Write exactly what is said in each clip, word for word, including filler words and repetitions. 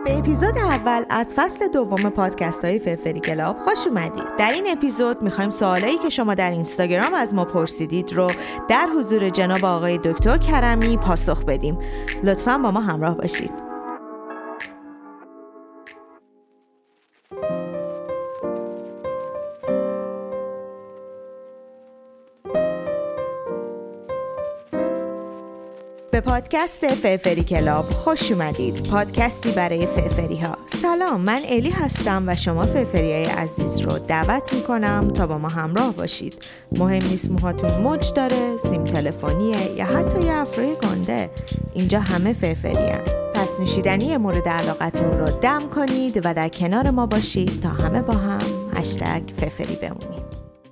به اپیزود اول از فصل دوم پادکست های فرفری کلاب خوش اومدید. در این اپیزود میخوایم سوالایی که شما در اینستاگرام از ما پرسیدید رو در حضور جناب آقای دکتر کرمی پاسخ بدیم. لطفاً با ما همراه باشید. به پادکست فرفری کلاب خوش اومدید. پادکستی برای فرفری ها. سلام، من الی هستم و شما فرفری های عزیز رو دعوت میکنم تا با ما همراه باشید. مهم نیست موهاتون موج داره، سیم تلفنیه یا حتی یه افروی گنده، اینجا همه فرفری هن. پس نوشیدنی مورد علاقتون رو دم کنید و در کنار ما باشید تا همه با هم هشتگ فرفری بمونیم.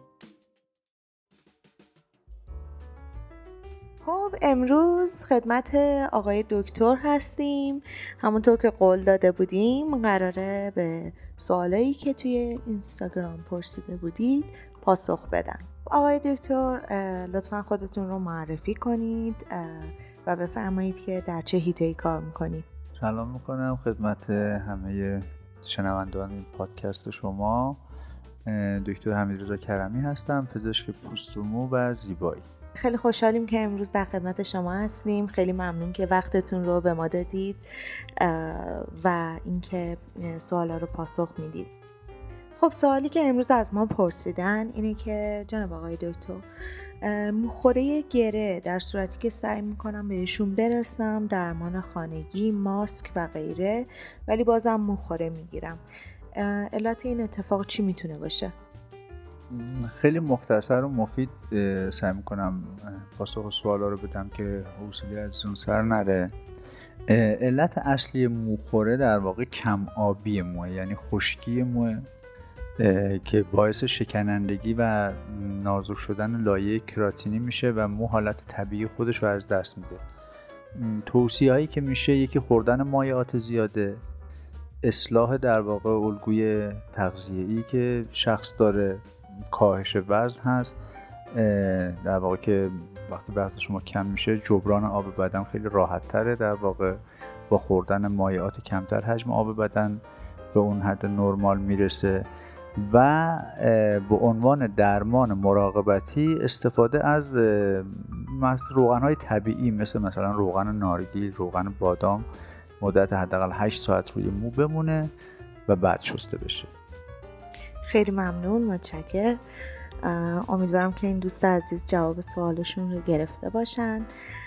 خب امروز خدمت آقای دکتر هستیم. همونطور که قول داده بودیم قراره به سوالایی که توی اینستاگرام پرسیده بودید پاسخ بدن. آقای دکتر لطفاً خودتون رو معرفی کنید و بفرمایید که در چه حیطه‌ای کار میکنید. سلام میکنم خدمت همه شنوندگان این پادکست شما. دکتر حمیدرضا کرمی هستم، پزشک پوست و مو و زیبایی. خیلی خوشحالیم که امروز در خدمت شما هستیم. خیلی ممنون که وقتتون رو به ما دادید و اینکه سوالا رو پاسخ میدید. خب سوالی که امروز از ما پرسیدن اینه که جناب آقای دکتر، موخوره گره در صورتی که سعی میکنم بهشون برسم، درمان خانگی، ماسک و غیره، ولی بازم موخوره میگیرم، علت این اتفاق چی میتونه باشه؟ خیلی مختصر و مفید سعی میکنم پاسخ سوالا رو بدم که حوصله ازتون سر نره. علت اصلی موخوره در واقع کم آبی موه، یعنی خشکی موه که باعث شکنندگی و نازک شدن لایه کراتینی میشه و مو حالت طبیعی خودش رو از دست میده. توصیه هایی که میشه یکی خوردن مایعات زیاده، اصلاح در واقع الگوی تغذیه‌ای که شخص داره، کاهش وزن هست، در واقع که وقتی وزن شما کم میشه جبران آب بدن خیلی راحت تره، در واقع با خوردن مایعات کمتر حجم آب بدن به اون حد نرمال میرسه. و به عنوان درمان مراقبتی استفاده از روغن‌های طبیعی مثل مثلا روغن نارگیل، روغن بادام مدت حداقل هشت ساعت روی مو بمونه و بعد شسته بشه. خیلی ممنون، متشکرم. امیدوارم که این دوست عزیز جواب سوالشون رو گرفته باشن.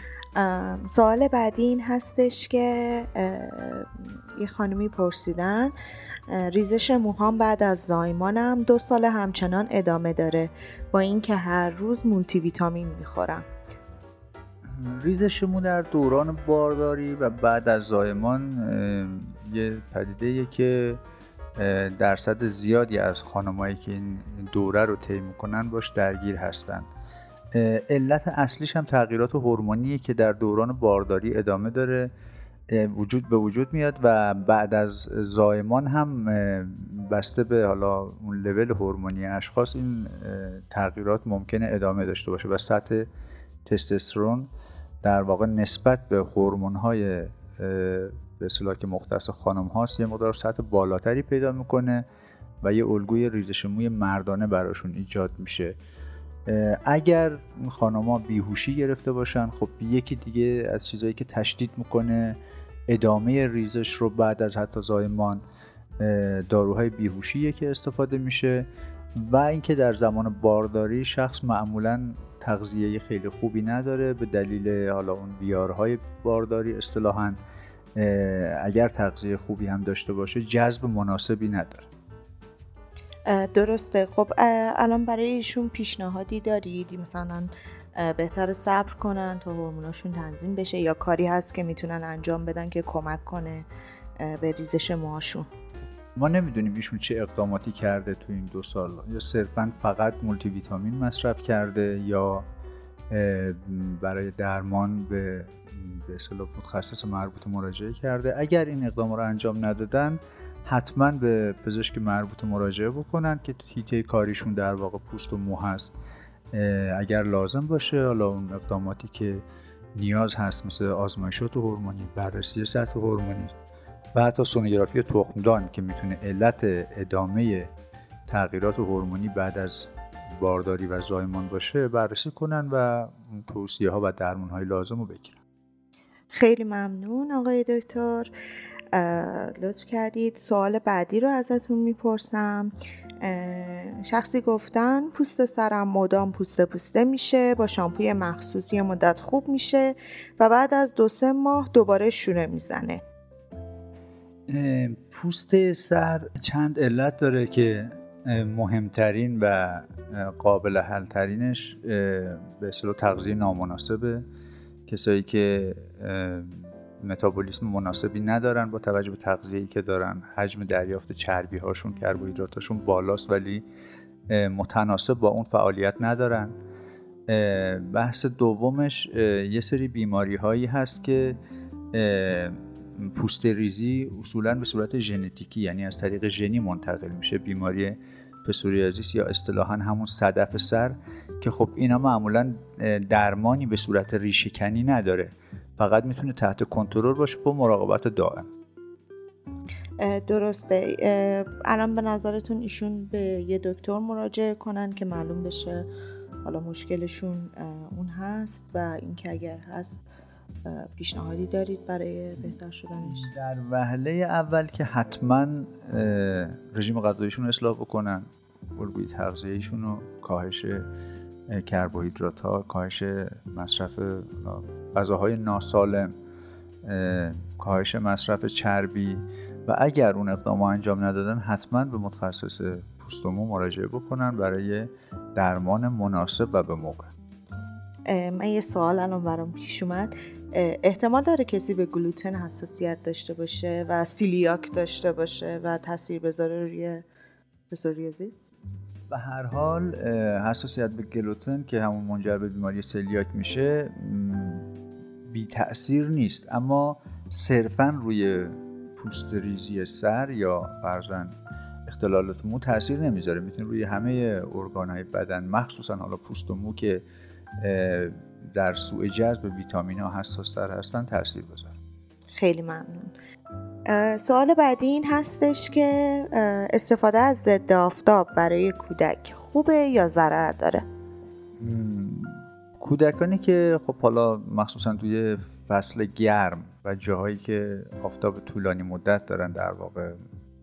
سوال بعدی این هستش که یه خانمی پرسیدن ریزش موهام بعد از زایمانم دو سال همچنان ادامه داره با اینکه هر روز مولتی ویتامین میخورم. ریزش مو در دوران بارداری و بعد از زایمان یه پدیده‌ایه که درصد زیادی از خانمایی که این دوره رو طی میکنن باش درگیر هستن. علت اصلیش هم تغییرات هورمونیه که در دوران بارداری ادامه داره، وجود به وجود میاد و بعد از زایمان هم بسته به حالا اون لول هورمونی اشخاص این تغییرات ممکنه ادامه داشته باشه و سطح تستوسترون در واقع نسبت به هورمون‌های به اصطلاح که مختص خانم هاست یه مقدار سطح بالاتری پیدا میکنه و یه الگوی ریزش موی مردانه براشون ایجاد میشه. اگر خانم ها بیهوشی گرفته باشن، خب یکی دیگه از چیزایی که تشدید میکنه ادامه ریزش رو بعد از حتی زایمان داروهای بیهوشیه که استفاده میشه و اینکه در زمان بارداری شخص معمولاً تغذیه خیلی خوبی نداره به دلیل حالا اون بیارهای بارداری. اصطلاحاً اگر تغذیه خوبی هم داشته باشه جذب مناسبی نداره. درسته. خب الان برای ایشون پیشنهادی دارید مثلا بهتر صبر کنن تا هورموناشون تنظیم بشه یا کاری هست که میتونن انجام بدن که کمک کنه به ریزش موهاشون؟ ما نمیدونیم ایشون چه اقداماتی کرده تو این دو سال، یا صرفاً فقط مولتی ویتامین مصرف کرده یا برای درمان به به اصطلاح متخصص مربوطه مراجعه کرده. اگر این اقدام رو انجام ندادن حتما به پزشک مربوطه مراجعه بکنن که حیطه کاریشون در واقع پوست و مو هست. اگر لازم باشه حالا اون اقداماتی که نیاز هست مثل آزمایشات هورمونی، بررسی سطح هورمونی و حتی سونوگرافی تخمدان که میتونه علت ادامه تغییرات هورمونی بعد از بارداری و زایمان باشه بررسی کنن و توصیه ها و درمان های لازم رو بگیرن. خیلی ممنون آقای دکتر، لطف کردید. سوال بعدی رو ازتون میپرسم. شخصی گفتن پوست سرم مدام پوسته پوسته میشه، با شامپوی مخصوص یه مدت خوب میشه و بعد از دو سه ماه دوباره شونه میزنه. پوست سر چند علت داره که مهمترین و قابل حل ترینش به اصطلاح تغذیه نامناسبه. کسایی که متابولیسم مناسبی ندارن با توجه به تغذیه‌ای که دارن، حجم دریافت چربی هاشون، کربوهیدراتاشون بالاست ولی متناسب با اون فعالیت ندارن. بحث دومش یه سری بیماری هایی هست که پوست ریزی اصولاً به صورت ژنتیکی، یعنی از طریق ژنی منتقل میشه. بیماری پسوریازیس یا اصطلاحاً همون صدف سر که خب اینا معمولاً درمانی به صورت ریشه‌کنی نداره، فقط میتونه تحت کنترل باشه با مراقبت دائم. درسته. الان به نظرتون ایشون به یه دکتر مراجعه کنن که معلوم بشه حالا مشکلشون اون هست و اینکه اگر هست پیشنهادی دارید برای بهتر شدنش؟ در وهله اول که حتما رژیم غذاییشون رو اصلاح بکنن، الگوی تغذیه‌ایشون رو، کاهش کربوهیدرات‌ها، کاهش مصرف غذاهای ناسالم، کاهش مصرف چربی و اگر اون اقدامو انجام ندادن حتما به متخصص پوست و مو مراجعه بکنن برای درمان مناسب و به موقع. من یه سوال الان برام پیش اومد. احتمال داره کسی به گلوتن حساسیت داشته باشه و سیلیاک داشته باشه و تاثیر بذاره روی پسوریازیس؟ به هر حال حساسیت به گلوتن که همون منجر به بیماری سلیاک میشه بی تأثیر نیست، اما صرفاً روی پوست ریزی سر یا فرضاً اختلالات مو تأثیر نمیذاره. میتونه روی همه ارگان‌های بدن، مخصوصاً حالا پوست و مو که در سوء جذب ویتامین‌ها حساس‌تر هستن تأثیر بذاره. خیلی ممنون. سوال بعدی این هستش که استفاده از ضد آفتاب برای کودک خوبه یا ضرر داره؟ کودکانی که خب حالا مخصوصا توی فصل گرم و جاهایی که آفتاب طولانی مدت دارن، در واقع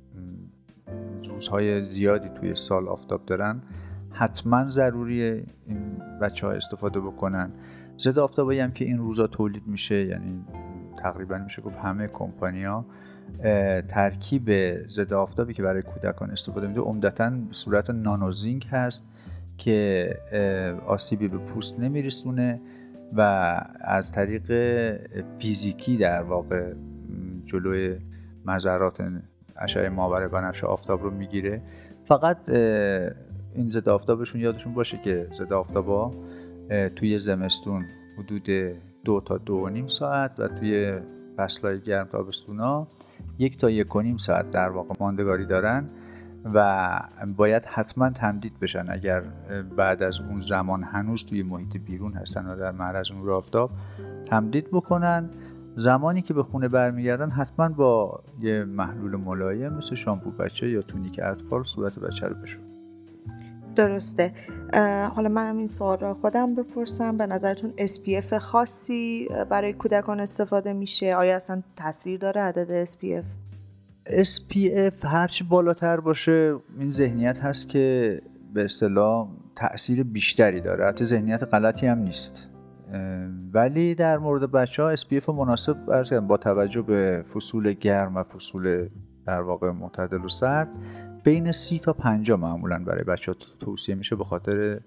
روزهای زیادی توی سال آفتاب دارن، حتما ضروریه این بچه ها استفاده بکنن. ضد آفتابایی هم که این روزا تولید میشه، یعنی تقریبا میشه گفت همه کمپانی‌ها ترکیب ضد آفتابی که برای کودکان استفاده میده عمدتاً به صورت نانوزینک هست که آسیبی به پوست نمیرسونه و از طریق فیزیکی در واقع جلوی مضرات اشعه ماور بنفش آفتاب رو میگیره. فقط این ضد آفتابشون یادشون باشه که ضد آفتابا توی زمستون حدود دو تا دو و نیم ساعت و توی فصلهای گرم تابستونا یک تا یک و نیم ساعت در واقع ماندگاری دارن و باید حتما تمدید بشن. اگر بعد از اون زمان هنوز توی محیط بیرون هستن و در معرض نور آفتاب، تمدید بکنن. زمانی که به خونه برمیگردن حتما با یه محلول ملایم مثل شامپو بچه یا تونیک اطفال صورت بچه رو بشورن. درسته. حالا منم این سوال را خودم بپرسم، به نظرتون اس پی اف خاصی برای کودکان استفاده میشه؟ آیا اصلا تاثیر داره عدد اس پی اف؟ اس پی اف هرچی بالاتر باشه این ذهنیت هست که به اصطلاح تأثیر بیشتری داره. حتی ذهنیت غلطی هم نیست، ولی در مورد بچه ها اس پی اف مناسب با توجه به فصول گرم و فصول در واقع معتدل و سرد بین سی تا پنجاه معمولا برای بچه ها توصیه میشه، به خاطر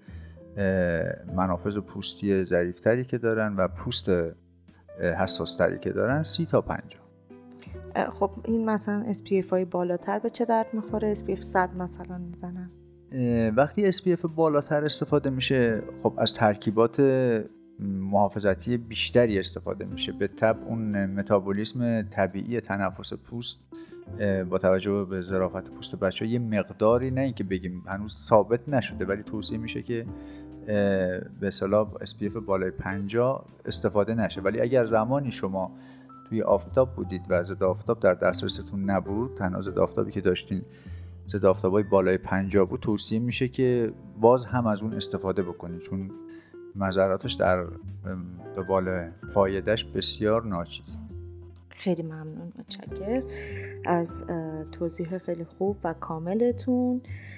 منافذ پوستی ظریفتری که دارن و پوست حساستری که دارن. سی تا پنجاه. خب این مثلا اس پی اف های بالاتر به چه درد میخوره؟ اس پی اف صد مثلا میزنن. وقتی اس پی اف بالاتر استفاده میشه، خب از ترکیبات محافظتی بیشتری استفاده میشه. به طب اون متابولیسم طبیعی تنفس پوست با توجه به ظرافت پوست بچه یه مقداری، نه اینکه بگیم هنوز ثابت نشده، ولی توصیه میشه که به اصطلاح اس پی اف بالای پنجاه استفاده نشه. ولی اگر زمانی شما توی آفتاب بودید و ضد آفتاب در دسترستون نبود، تنها ضد آفتابی که داشتین ضد آفتابای بالای پنجاه بود، توصیه میشه که باز هم از اون استفاده بکنید، چون مضراتش در قبال فایدهش بسیار ناچیز. خیلی ممنون، متشکرم از توضیح خیلی خوب و کاملتون.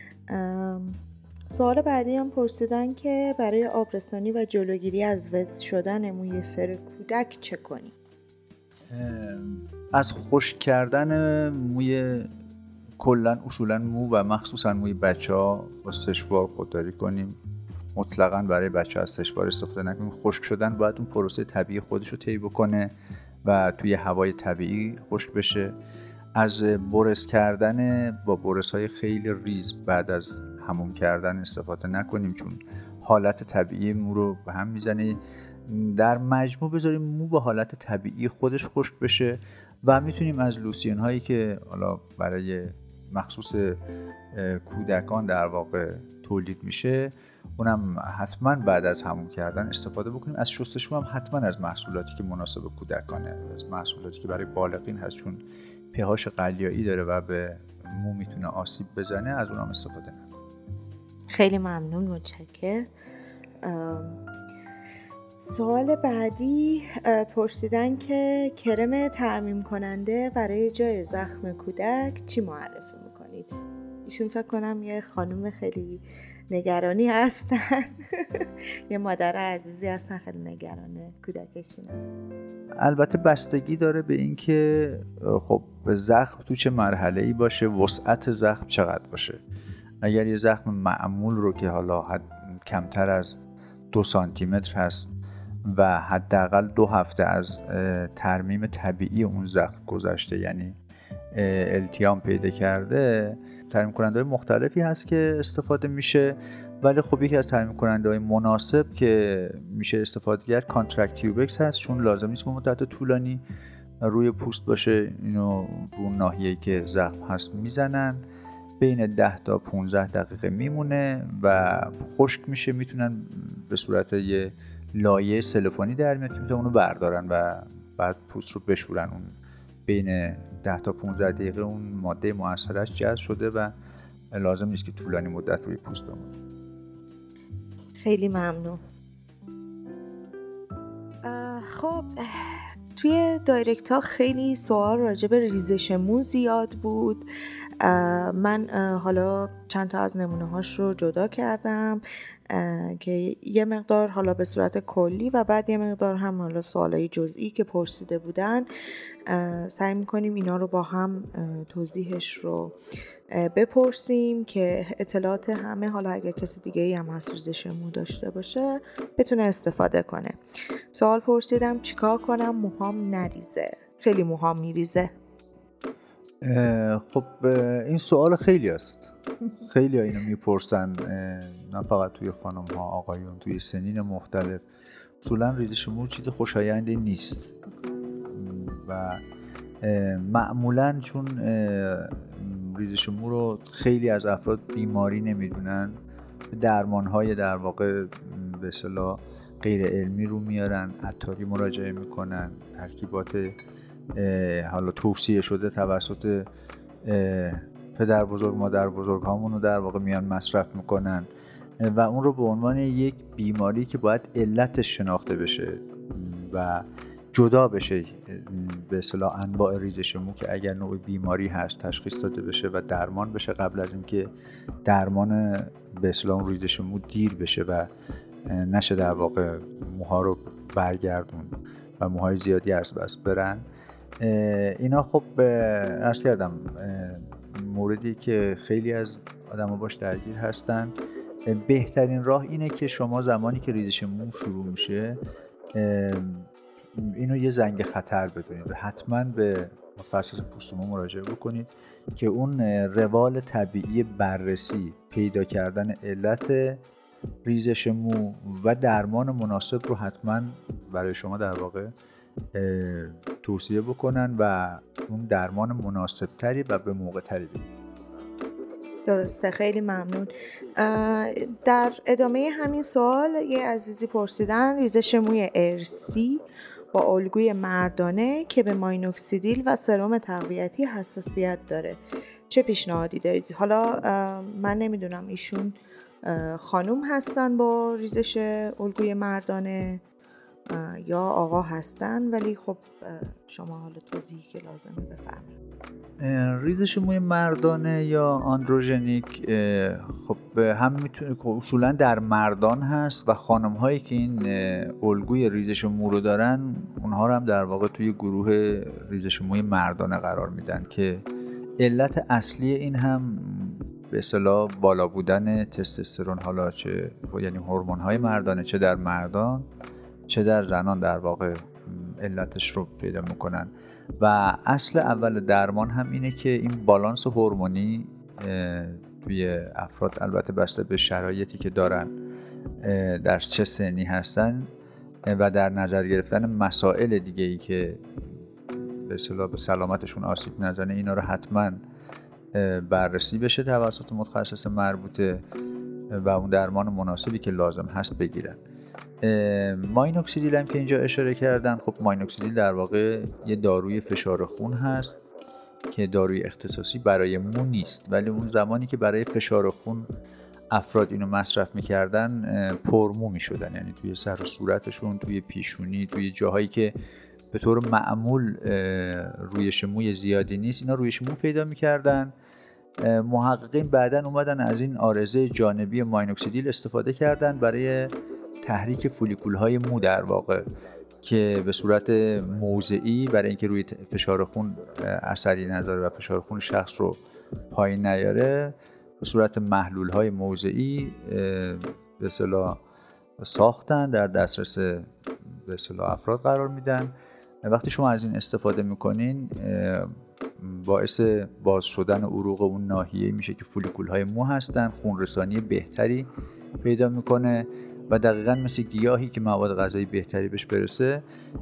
سوال بعدی هم پرسیدن که برای آبرسانی و جلوگیری از وز شدن موی فر کودک چه کنیم؟ از خشک کردن موی کلن اصولا مو و مخصوصا موی بچه ها با سشوار خودداری کنیم. مطلقاً برای بچه ها از سشوار استفاده نکنیم. خشک شدن باید اون پروسه طبیعی خودش رو طی بکنه و توی هوای طبیعی خشک بشه. از برس کردن با برس های خیلی ریز بعد از حموم کردن استفاده نکنیم، چون حالت طبیعی مو رو به هم میزنه. در مجموع بذاریم مو به حالت طبیعی خودش خشک بشه و میتونیم از لوسیون هایی که حالا برای مخصوص کودکان در واقع تولید میشه، اونم حتما بعد از حموم کردن استفاده بکنیم. از شستشو هم حتما از محصولاتی که مناسب کودکانه، از محصولاتی که برای بالغین هست، چون پهاش قلیایی داره و به مو میتونه آسیب بزنه، از اونم استفاده نکنیم. خیلی ممنون، متشکرم. سوال بعدی پرسیدن که کرم ترمیم کننده برای جای زخم کودک چی معرفی میکنید؟ ایشون فکر کنم یه خانم خیلی نگرانی هستن یه مادر عزیزی هستن، خیلی نگرانه کودکشون. البته بستگی داره به این که خب زخم تو چه مرحله‌ای باشه، وسعت زخم چقدر باشه. اگر یه زخم معمول رو که حالا حد کمتر از دو سانتی متر هست و حداقل دو هفته از ترمیم طبیعی اون زخم گذشته، یعنی التیام پیدا کرده، ترمیم کننده های مختلفی هست که استفاده میشه. ولی خب یکی از ترمیم کننده های مناسب که میشه استفاده کرد کانترکتیوبکس هست، چون لازم نیست به مدت طولانی روی پوست باشه. اینو رو ناحیه‌ای که زخم هست میزنن، بین ده تا پانزده دقیقه میمونه و خشک میشه. میتونن به صورت یه لایه سلفونی در میاد که میتونن اونو بردارن و بعد پوست رو بشورن. اون بین ده تا پانزده دقیقه اون ماده مؤثرش جذب شده و لازم نیست که طولانی مدت روی پوست بمونه. خیلی ممنون. خب توی دایرکت ها خیلی سوال راجع به ریزش مو زیاد بود. من حالا چند تا از نمونه هاش رو جدا کردم که یه مقدار حالا به صورت کلی و بعد یه مقدار هم حالا سوالای جزئی که پرسیده بودن سعی میکنیم اینا رو با هم توضیحش رو بپرسیم که اطلاعات همه، حالا اگر کسی دیگه ای هم از ریزش مو داشته باشه بتونه استفاده کنه. سوال پرسیدم چیکار کنم موهام نریزه؟ خیلی موهام میریزه. خب این سوال خیلی است. خیلی ها اینو میپرسن، نه فقط توی خانم ها، آقایون توی سنین مختلف. اصولا ریزش مو چیز خوشایندی نیست و معمولا چون ریزش مو رو خیلی از افراد بیماری نمیدونن، درمان های در واقع به اصطلاح غیر علمی رو میارن، عطاری مراجعه میکنن، ترکیبات حالا توصیه شده توسط پدر بزرگ مادر بزرگ هامون رو در واقع میان مصرف میکنن و اون رو به عنوان یک بیماری که باید علتش شناخته بشه و جدا بشه به اصطلاح انواع ریزش مو، که اگر نوع بیماری هست تشخیص داده بشه و درمان بشه قبل از اینکه درمان به اصطلاح ریزش مو دیر بشه و نشه در واقع موها رو برگردون و موهای زیادی از بس برن. اینا خب عرض کردم موردی که خیلی از آدم‌ها باش درگیر هستن. بهترین راه اینه که شما زمانی که ریزش مو شروع میشه اینو یه زنگ خطر بدونید و حتما به متخصص پوست و مو مراجعه بکنید که اون روال طبیعی بررسی، پیدا کردن علت ریزش مو و درمان مناسب رو حتما برای شما در واقع توصیه بکنن و اون درمان مناسب تری و به موقع تری بدید. درسته، خیلی ممنون. در ادامه همین سوال یه عزیزی پرسیدن ریزش موی ارثی با الگوی مردانه که به ماینوکسیدیل و سرم تقویتی حساسیت داره. چه پیشنهادی دارید؟ حالا من نمیدونم ایشون خانوم هستن با ریزش الگوی مردانه یا آقا هستن، ولی خب شما حالا توضیحی که لازمه بفرمایید. ریزش موی مردانه یا آندروژنیک خب هم میتونه اصولا در مردان هست و خانم هایی که این الگوی ریزش مو رو دارن اونها رو هم در واقع توی گروه ریزش موی مردانه قرار میدن که علت اصلی این هم به اصطلاح بالا بودن تستوسترون، حالا چه یعنی هورمون های مردانه چه در مردان چه در زنان در واقع علتش رو پیدا میکنن. و اصل اول درمان هم اینه که این بالانس هورمونی توی افراد، البته بسته به شرایطی که دارن، در چه سنی هستن و در نظر گرفتن مسائل دیگه‌ای که به اصطلاح به سلامتشون آسیب نزنه، اینا رو حتما بررسی بشه توسط متخصص مربوطه و اون درمان مناسبی که لازم هست بگیرن. ماینوکسیدیل هم که اینجا اشاره کردن، خب ماینوکسیدیل در واقع یه داروی فشار خون هست که داروی اختصاصی برای مو نیست، ولی اون زمانی که برای فشار خون افراد اینو مصرف میکردن پرمو میشدن، یعنی توی سر و صورتشون، توی پیشونی، توی جاهایی که به طور معمول رویش موی زیادی نیست اینا رویش مو پیدا میکردن. محققین بعداً اومدن از این عارضه جانبی ماینوکسیدیل استفاده کردن برای تحریک فولیکول‌های مو در واقع، که به صورت موضعی برای اینکه روی فشار خون اثری نذاره و فشار خون شخص رو پایین نیاره، به صورت محلول‌های موضعی به اصطلاح ساختن، در دسترس به اصطلاح افراد قرار میدن. وقتی شما از این استفاده میکنین باعث باز شدن عروق اون ناحیه میشه که فولیکول‌های مو هستن، خون رسانی بهتری پیدا میکنه و دقیقاً مثل گیاهی که مواد غذایی بهتری بهش برسه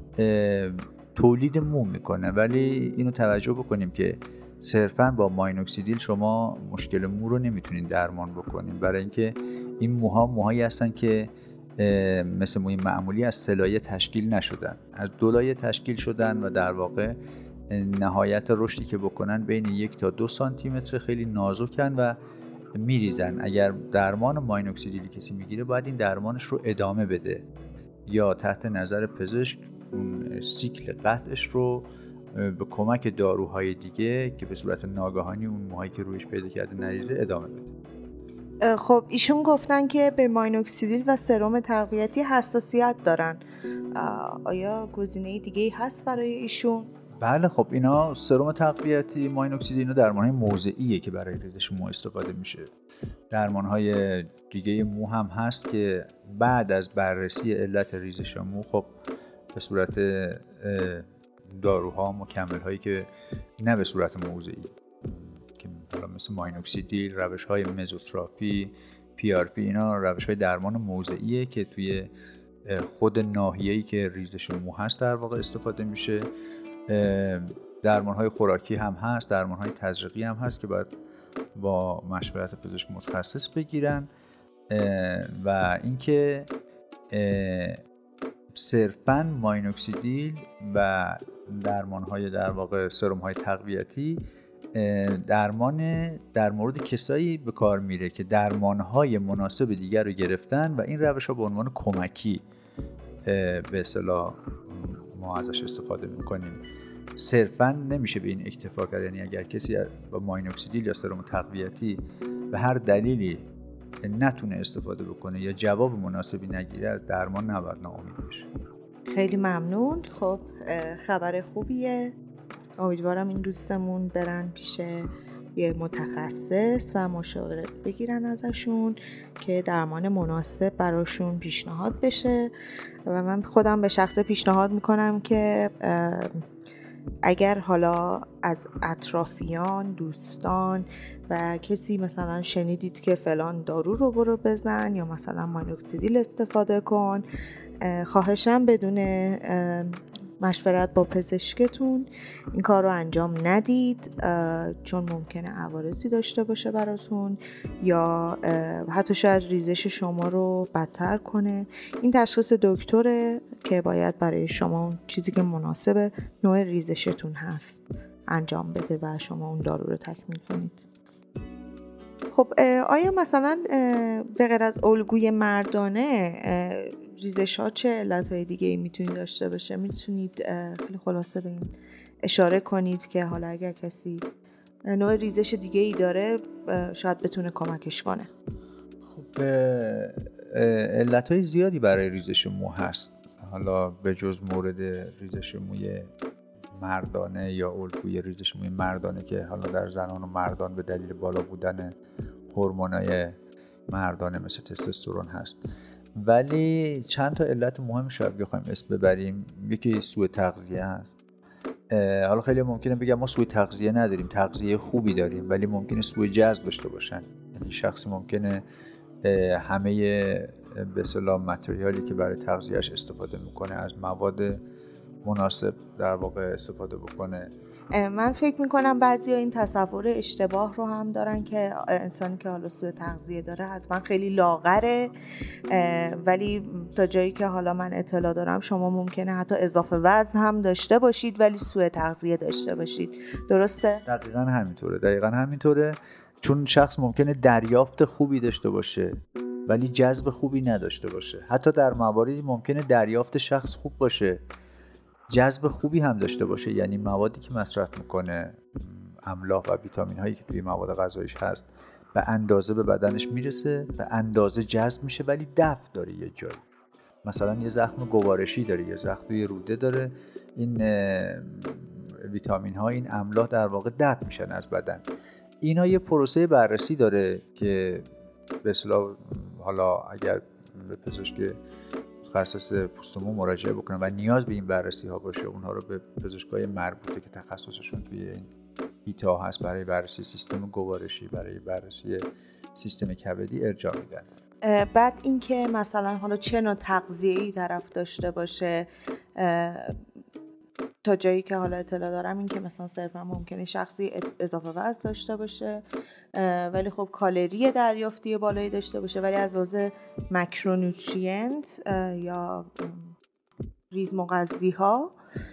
تولید مو میکنه. ولی اینو توجه بکنیم که صرفاً با ماینوکسیدیل شما مشکل مو رو نمیتونین درمان بکنین، برای اینکه این موها موهایی هستن که مثل موی معمولی از سه لایه تشکیل نشدن، از دو لایه تشکیل شدن و در واقع نهایت رشدی که بکنن بین یک تا دو سانتی متر، خیلی نازکن و میریزن. اگر درمان ماینوکسیدیلی کسی میگیره باید این درمانش رو ادامه بده یا تحت نظر پزشک اون سیکل قطعش رو به کمک داروهای دیگه که به صورت ناگهانی اون موهایی که رویش پیدا کرده نریزه ادامه بده. خب ایشون گفتن که به ماینوکسیدیل و سرم تقویتی حساسیت دارن، آیا گزینه دیگه‌ای هست برای ایشون؟ بله، خب اینا سرم تقویتی، ماینوکسیدیل، اینا درمان‌های موضعیه که برای ریزش مو استفاده میشه. درمان‌های دیگه مو هم هست که بعد از بررسی علت ریزش مو خب به صورت داروها، مکمل‌هایی که نه به صورت موضعی که حالا مثل ماینوکسیدیل، روش‌های مزوتراپی، پی آر پی، اینا روش‌های درمان موضعیه که توی خود ناحیه‌ای که ریزش مو هست در واقع استفاده میشه. درمان‌های خوراکی هم هست، درمان‌های تزریقی هم هست که باید با مشورت پزشک متخصص بگیرن. و اینکه صرفاً ماینوکسیدیل و درمان‌های در واقع سرم‌های تقویتی درمان در مورد کسایی به کار میره که درمان‌های مناسب دیگر رو گرفتن و این روش‌ها به عنوان کمکی به اصطلاح ما ازش استفاده میکنیم. صرفاً نمیشه به این اکتفا کرد، یعنی اگر کسی با ماینوکسیدیل یا سرم تقویتی به هر دلیلی نتونه استفاده بکنه یا جواب مناسبی نگیره از درمان نباید ناامید بشه. خیلی ممنون. خب خبر خوبیه، امیدوارم این دوستمون برن پیش یه متخصص و مشاوره بگیرن ازشون که درمان مناسب براشون پیشنهاد بشه. و من خودم به شخص پیشنهاد میکنم که اگر حالا از اطرافیان، دوستان و کسی مثلا شنیدید که فلان دارو رو برو بزن یا مثلا ماینوکسیدیل استفاده کن، خواهشم بدون مشورت با پزشکتون این کار رو انجام ندید، چون ممکنه عوارضی داشته باشه براتون یا حتی شاید ریزش شما رو بدتر کنه. این تشخیص دکتره که باید برای شما اون چیزی که مناسب نوع ریزشتون هست انجام بده و شما اون دارو رو تکمیل کنید. خب آیا مثلا به غیر از الگوی مردانه ریزش ها چه علتهای دیگه ای میتونید داشته باشه؟ میتونید خیلی خلاصه به این اشاره کنید که حالا اگر کسی نوع ریزش دیگه ای داره شاید بتونه کمکش کنه. خب علتهای زیادی برای ریزش مو هست، حالا به جز مورد ریزش موی مردانه یا الگوی ریزش موی مردانه که حالا در زنان و مردان به دلیل بالا بودن هورمونای مردانه مثل تستوسترون هست. ولی چند تا علت مهم شاید بخوایم اسم ببریم. یکی سوء تغذیه هست. حالا خیلی ممکنه بگم ما سوء تغذیه نداریم، تغذیه خوبی داریم، ولی ممکنه سوء جذب داشته باشن. یعنی شخصی ممکنه همه به اصطلاح متریالی که برای تغذیهش استفاده میکنه از مواد مناسب در واقع استفاده بکنه. من فکر میکنم بعضیا این تصور اشتباه رو هم دارن که انسانی که حالا سوء تغذیه داره حتما خیلی لاغره، ولی تا جایی که حالا من اطلاع دارم شما ممکنه حتی اضافه وزن هم داشته باشید ولی سوء تغذیه داشته باشید. درسته؟ دقیقاً همینطوره. دقیقاً همینطوره. چون شخص ممکنه دریافت خوبی داشته باشه ولی جذب خوبی نداشته باشه. حتی در مواردی ممکنه دریافت شخص خوب باشه، جذب خوبی هم داشته باشه، یعنی موادی که مصرف میکنه، املاح و ویتامین هایی که توی مواد غذاییش هست به اندازه به بدنش میرسه، به اندازه جذب میشه، ولی دفع داره یه جایی. مثلا یه زخم گوارشی داره، یه زخم توی روده داره، این ویتامین ها، این املاح در واقع دفع میشن از بدن. اینا یه پروسه بررسی داره که به اصطلاح حالا اگر به پزشک متخصص پوست و مو مراجعه بکنن و نیاز به این بررسی ها باشه، اونها رو به پزشکای مربوطه که تخصصشون توی این هیتا هست برای بررسی سیستم گوارشی، برای بررسی سیستم کبدی ارجاع میدن. بعد اینکه مثلا حالا چه نوع تغذیه‌ای طرف داشته باشه، تا جایی که حالا اطلاع دارم این که مثلا صرفا ممکنه شخصی اضافه وزن داشته باشه ولی خب کالری دریافتی بالایی داشته باشه ولی از لحاظ ماکرونوترینت یا ریزمغذی ها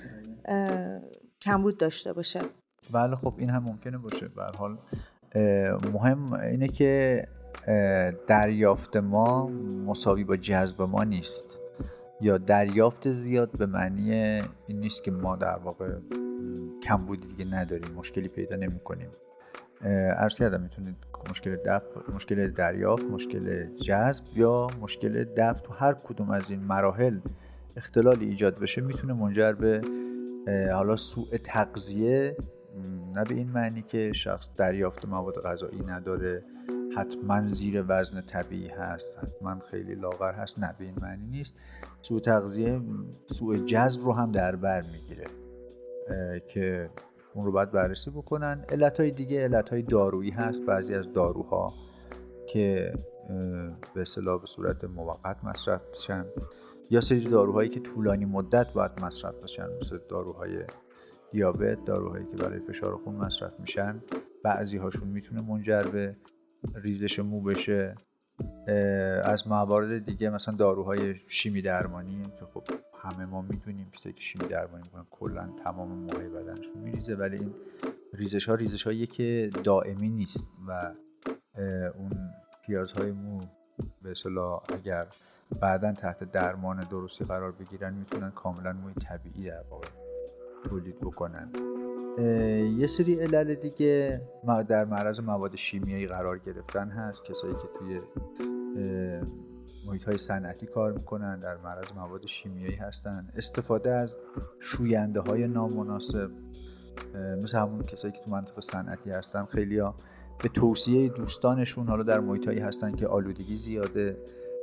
کمبود داشته باشه. بله خب این هم ممکنه باشه. به هر حال مهم اینه که دریافت ما مساوی با جذب ما نیست، یا دریافت زیاد به معنی این نیست که ما در واقع کمبودی دیگه نداریم، مشکلی پیدا نمی کنیم. عرض کردم میتونید مشکل دفع، مشکل دریافت، مشکل جذب یا مشکل دفع تو هر کدوم از این مراحل اختلالی ایجاد بشه میتونه منجر به حالا سوء تغذیه، نه به این معنی که شخص دریافت مواد غذایی نداره، حتما زیر وزن طبیعی هست، حتما خیلی لاغر هست، نه به این معنی نیست. سوء تغذیه سوء جذب رو هم در بر میگیره که اون رو باید بررسی بکنن. علتهای دیگه علتهای دارویی هست. بعضی از داروها که به اصطلاح به صورت موقت مصرف بشن یا سری داروهایی که طولانی مدت باید مصرف بشن، مثل داروهای دیابت، داروهایی که برای فشار خون مصرف میشن، بعضی هاشون میتونه منجر به ریزش مو بشه. از موارد دیگه مثلا داروهای شیمی درمانی که خب همه ما میدونیم کسایی که شیمی درمانی میکنن کلا تمام موهای بدنشون میریزه، ولی این ریزش ها ریزش هایی که دائمی نیست و اون پیازهای مو به اصطلاح اگر بعداً تحت درمان درستی قرار بگیرن میتونن کاملا موی طبیعی در واقع تولید بکنن. یه سری علل دیگه در معرض مواد شیمیایی قرار گرفتن هست. کسایی که توی محیط‌های صنعتی کار میکنن در معرض مواد شیمیایی هستن. استفاده از شوینده های نامناسب، مثل همون کسایی که تو منطقه صنعتی هستن، خیلیا به توصیه دوستانشون حالا در محیط‌هایی هستن که آلودگی زیاده،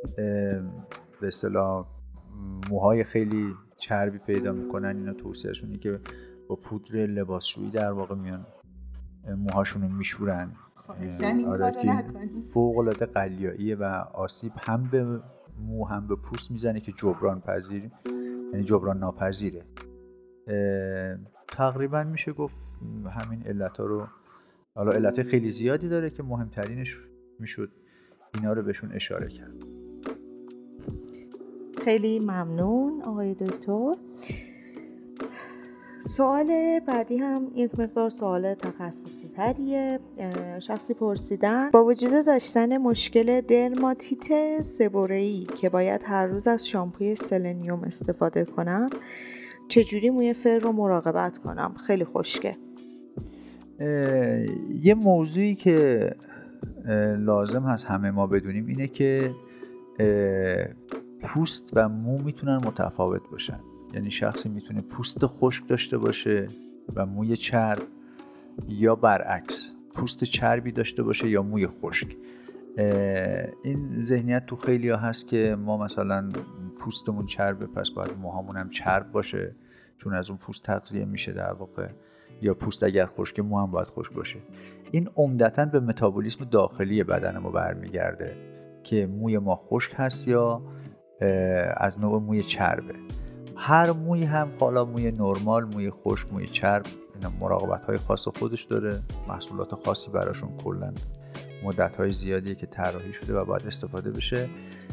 به اصطلاح موهای خیلی چربی پیدا میکنن، اینا توصیهشون اینه که با پودر لباسشویی در واقع میان موهاشون رو میشورن. آره که فوق العاده قلیاییه و آسیب هم به مو هم به پوست میزنه که جبران پذیر، یعنی جبران ناپذیره. تقریبا میشه گفت همین علت ها رو، حالا علت خیلی زیادی داره که مهمترینش میشد اینا رو بهشون اشاره کرد. خیلی ممنون آقای دکتر. سوال بعدی هم یک مقدار سوال تخصصی تریه. شخصی پرسیدن با وجود داشتن مشکل درماتیت سبوره‌ای که باید هر روز از شامپوی سلنیوم استفاده کنم، چجوری موی فر رو مراقبت کنم؟ خیلی خشکه. یه موضوعی که لازم هست همه ما بدونیم اینه که پوست و مو میتونن متفاوت باشن. یعنی شخصی میتونه پوست خشک داشته باشه و موی چرب، یا برعکس پوست چربی داشته باشه یا موی خشک. این ذهنیت تو خیلی ها هست که ما مثلا پوستمون چربه پس باید موهامون هم چرب باشه چون از اون پوست تغذیه میشه در واقع، یا پوست اگر خشک مو هم باید خشک باشه. این عمدتاً به متابولیسم داخلی بدن ما برمیگرده که موی ما خشک هست یا از نوع موی چربه. هر موی هم، حالا موی نرمال، موی خشک، موی چرب، اینا مراقبت‌های خاص خودش داره، محصولات خاصی براشون کلاً مدت‌های زیادیه که طراحی شده و باید استفاده بشه.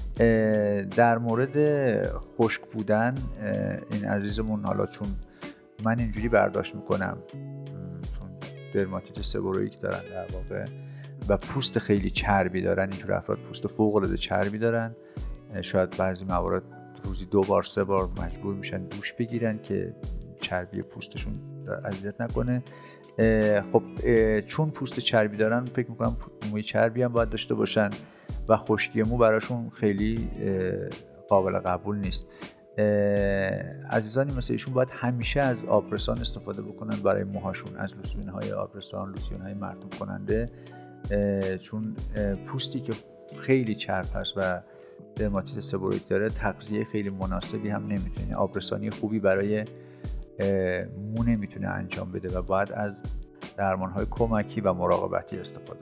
در مورد خشک بودن این عزیزمون، حالا چون من اینجوری برداشت میکنم چون درماتیت سبوره‌ای که دارن در واقع و پوست خیلی چربی دارن، اینجور افراد پوست فوق‌العاده چربی دارن، شاید بعضی موارد روزی دو بار سه بار مجبور میشن دوش بگیرن که چربی پوستشون اذیت نکنه. خب چون پوست چربی دارن فکر میکنم موی چربی هم باید داشته باشن و خشکی مو براشون خیلی قابل قبول نیست. عزیزانی مثل ایشون باید همیشه از آبرسان استفاده بکنن برای موهاشون، از لوسیون‌های آبرسان، لوسیون‌های مرطوب کننده، چون پوستی که خیلی چرب هست و درماتیت سبوره‌ای داره تغذیه خیلی مناسبی هم نمیتونه، آبرسانی خوبی برای مو نمیتونه انجام بده و باید از درمان‌های کمکی و مراقبتی استفاده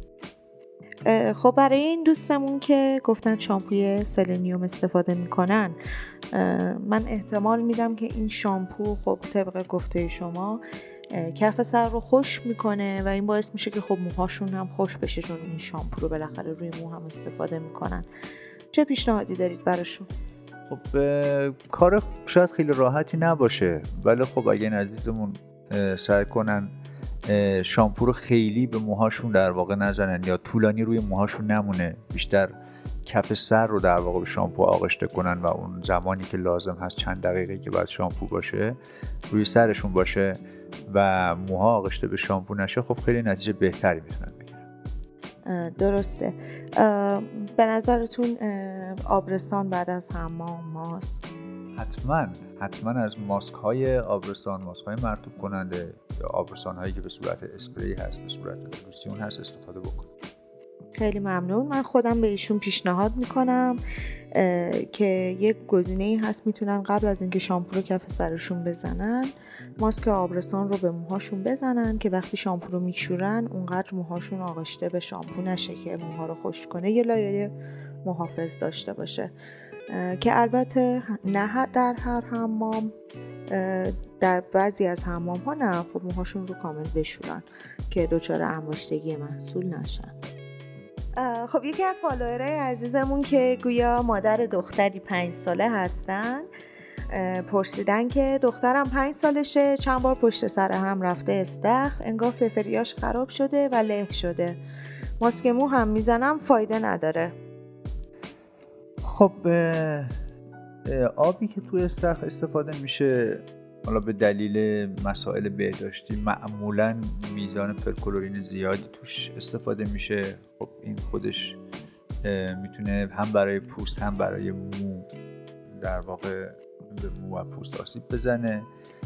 بکنه. خب برای این دوستمون که گفتن شامپوی سلنیوم استفاده میکنن، من احتمال میدم که این شامپو خب طبق گفته شما کف سر رو خشک میکنه و این باعث میشه که خب موهاشون هم خشک بشه چون این شامپو رو بالاخره روی مو هم استفاده میکنن. چه پیشنهادی دارید براشون؟ خب کار شاید خیلی راحتی نباشه، ولی خب اگه این عزیزمون سعی کنن شامپو رو خیلی به موهاشون در واقع نزنن یا طولانی روی موهاشون نمونه، بیشتر کف سر رو در واقع به شامپو آغشته کنن و اون زمانی که لازم هست چند دقیقه که باید شامپو باشه روی سرشون باشه و موها آغشته به شامپو نشه، خب خیلی نتیجه بهتری میتونن بگیرن. درسته. به نظرتون آبرسان بعد از حمام ماسک؟ حتما حتما از ماسک های آبرسان، ماسک های مرطوب کننده یا آبرسان هایی که به صورت اسپری هست، به صورت لوسیون هست استفاده بکنید. خیلی ممنون. من خودم به ایشون پیشنهاد میکنم که یک گزینه‌ای هست میتونن قبل از اینکه شامپو رو کف سرشون بزنن ماسک آبرسان رو به موهاشون بزنن که وقتی شامپو رو میشورن اونقدر موهاشون آغشته به شامپو نشه که موها رو خشک کنه، یه لایه محافظ داشته باشه که البته نه در هر حمام، در بعضی از حمام ها نه، خب موهاشون رو کامل بشورن که دچار انباشتگی محصول نشن. خب یکی از فالوورای عزیزمون که گویا مادر دختری پنج ساله هستن پرسیدن که دخترم پنج سالشه، چند بار پشت سر هم رفته استخر، انگار ففریاش خراب شده و له شده، ماسک مو هم میزنم فایده نداره. خب آبی که توی استخر استفاده میشه حالا به دلیل مسائل بهداشتی معمولاً میزان پرکلورین زیادی توش استفاده میشه. خب این خودش میتونه هم برای پوست هم برای مو در واقع به مو و پوست آسیب بزنه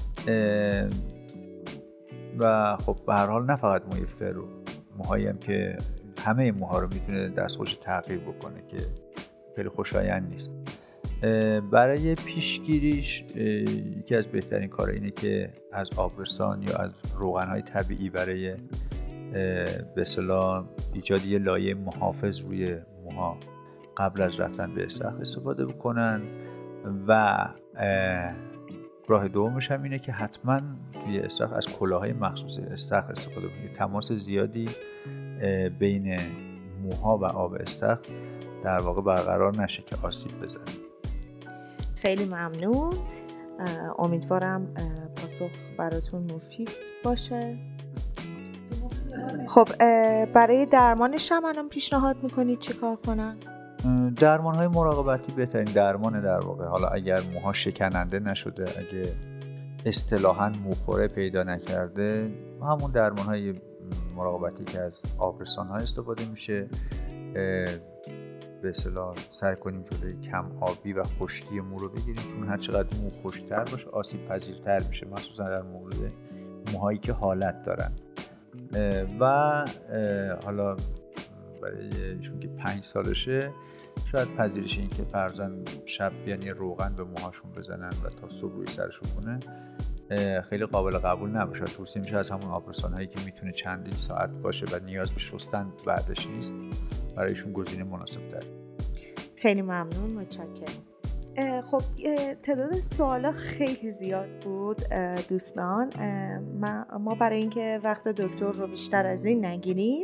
و خب به هر حال نه فقط موی فرو، موهایی هم که همه موها رو میتونه دستخوش تغییر بکنه که خیلی خوشایند نیست. برای پیشگیریش یکی از بهترین کارها اینه که از آبرسان یا از روغن‌های طبیعی برای به اصطلاح ایجاد یه لایه محافظ روی موها قبل از رفتن به استخر استفاده بکنن و راه دومش هم اینه که حتما توی استخر از کلاهای مخصوص استخر استفاده کنید. تماس زیادی بین موها و آب استخر در واقع برقرار نشه که آسیب بزنه. خیلی ممنون. امیدوارم پاسخ براتون مفید باشه. خب برای درمانش هم الان پیشنهاد میکنید چی کار کنن؟ درمان های مراقبتی بهترین درمانه در واقع. حالا اگر موها شکننده نشده، اگه اصطلاحاً موخوره پیدا نکرده، همون درمان های مراقبتی که از آبرسان ها استفاده میشه، به اصطلاح سعی کنیم جلوی کم آبی و خشکی مو رو بگیریم، چون هر چقدر مو خشک‌تر باشه آسیب پذیرتر میشه، مخصوصا در مورد موهایی که حالت دارن. و حالا برای ایشون که پنج سالشه شاید پذیرش این که فرضاً شب یعنی روغن به موهاشون بزنن و تا صبح روی سرشون کنه خیلی قابل قبول نباشه. توصیه میشه از همون آبرسان هایی که میتونه چندین ساعت باشه و نیاز به شستن بعدش نیست، برایشون گزینه مناسب تر. خیلی ممنون، متشکرم. خب تعداد سوالا خیلی زیاد بود دوستان. ما برای اینکه وقت دکتر رو بیشتر از این نگیریم،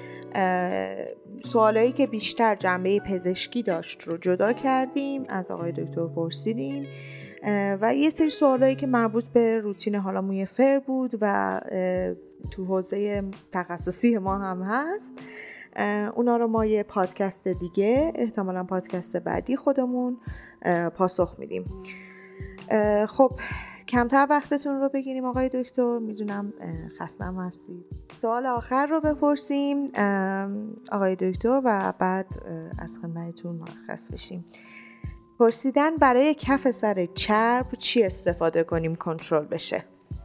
سوالایی که بیشتر جنبه پزشکی داشت رو جدا کردیم، از آقای دکتر پرسیدیم و یه سری سوالایی که مربوط به روتین حالا موی فر بود و تو حوزه تخصصی ما هم هست، اونا رو ما یه پادکست دیگه، احتمالاً پادکست بعدی خودمون پاسخ میدیم. خب کمتر وقتتون رو بگیریم آقای دکتر، میدونم خستم هستید. سوال آخر رو بپرسیم آقای دکتر و بعد از خدمتتون مرخص بشیم. پرسیدن برای کف سر چرب چی استفاده کنیم کنترل بشه؟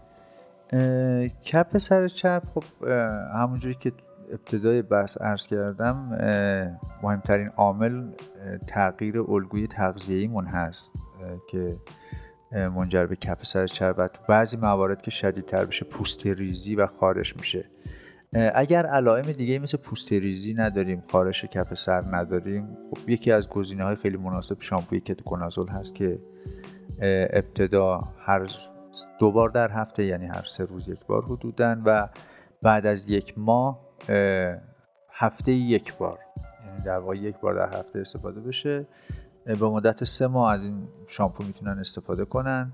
کف سر چرب خب همونجوری که ابتدای بحث عرض کردم، مهمترین عامل تغییر الگوی تغذیه‌ایمون هست که منجر به کف سر چرب و تو بعضی موارد که شدیدتر بشه پوست ریزی و خارش میشه. اگر علائم دیگه مثل پوست ریزی نداریم، خارش کف سر نداریم، خب یکی از گزینه‌های خیلی مناسب شامپوی کتوکنازول هست که ابتدا هر دو بار در هفته، یعنی هر سه روز یک بار حدوداً، و بعد از یک ماه هفته یک بار، یعنی در واقع یک بار در هفته استفاده بشه. به مدت سه ماه از این شامپو میتونن استفاده کنن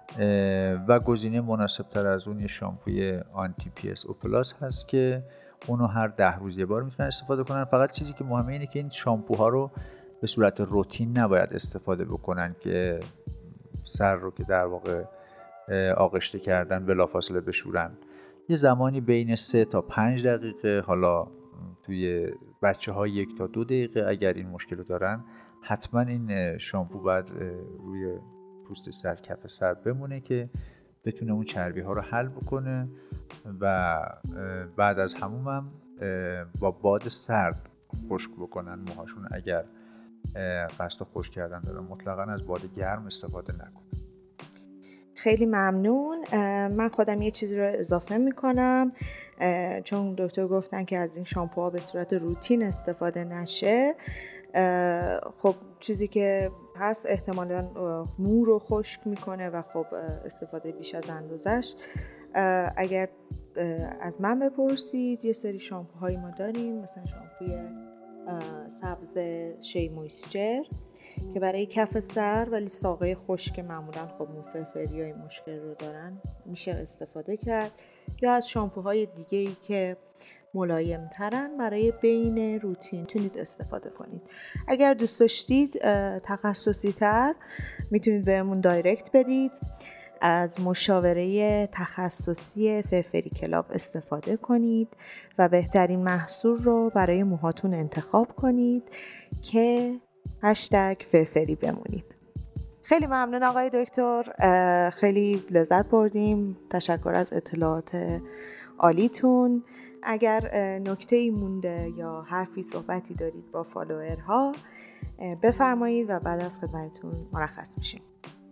و گزینه مناسب تر از اون یه شامپوی آنتی پی اس او پلاس هست که اونو هر ده روز یه بار میتونن استفاده کنن. فقط چیزی که مهمه اینه که این شامپوها رو به صورت روتین نباید استفاده بکنن که سر رو که در واقع آغشته کردن بلافاصله بشورن. یه زمانی بین سه تا پنج دقیقه، حالا توی بچه ها یک تا دو دقیقه اگر این مشکل رو دارن، حتما این شامپو باید روی پوست سر، کف سر بمونه که بتونه اون چربی ها رو حل بکنه و بعد از حموم هم با باد سرد خشک بکنن موهاشون. اگر قصد خشک کردن دارن مطلقاً از باد گرم استفاده نکنن. خیلی ممنون. من خودم یه چیزی رو اضافه میکنم، چون دکتر گفتن که از این شامپوها به صورت روتین استفاده نشه. خب چیزی که هست احتمالاً مو رو خشک میکنه و خب استفاده بیش از اندازش. اگر از من بپرسید یه سری شامپوهایی ما داریم، مثلا شامپوی سبز شی مویسچر که برای کف سر ولی ساقه خشک معمولا خب موفرفری های مشکل رو دارن میشه استفاده کرد، یا از شامپوهای دیگه‌ای که ملایم ترن برای بین روتین میتونید استفاده کنید. اگر دوست داشتید تخصصی تر میتونید بهمون دایرکت بدید، از مشاوره تخصصی فرفری کلاب استفاده کنید و بهترین محصول رو برای موهاتون انتخاب کنید که هشتگ فرفری بمونید. خیلی ممنون آقای دکتر، خیلی لذت بردیم. تشکر از اطلاعات عالیتون. اگر نکته‌ای مونده یا حرفی صحبتی دارید با فالوورها بفرمایید و بعد از خدمتتون مرخص میشیم.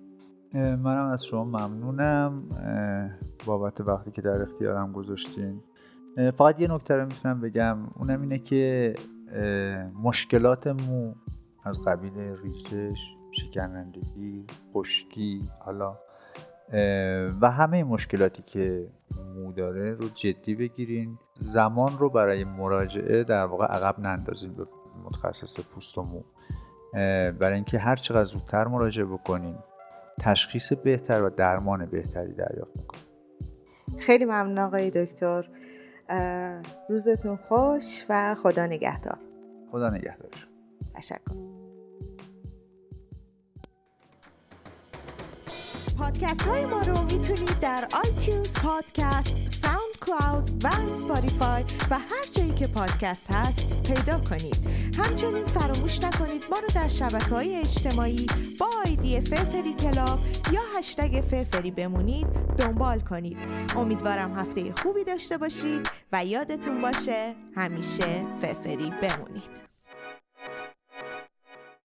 منم از شما ممنونم بابت وقتی که در اختیارم گذاشتین. فقط یه نکته رو میتونم بگم، اونم اینه که مشکلات مو از قبیل ریزش، شکنندگی، خشکی، حالا و همه مشکلاتی که مو داره رو جدی بگیرین. زمان رو برای مراجعه در واقع عقب نندازین به متخصص پوست و مو، برای اینکه هر چقدر زودتر مراجعه بکنین تشخیص بهتر و درمان بهتری دریافت میکنین. خیلی ممنون آقای دکتر. روزتون خوش و خدا نگهدار. خدا نگهدارشون. تشکر. پادکست های ما رو میتونید در آیتیونز پادکست، ساوند کلاود و اسپاتیفای و هر جایی که پادکست هست پیدا کنید. همچنین فراموش نکنید ما رو در شبکه‌های اجتماعی با آیدی فرفری کلاب یا هشتگ فرفری بمونید دنبال کنید. امیدوارم هفته خوبی داشته باشید و یادتون باشه همیشه فرفری بمونید.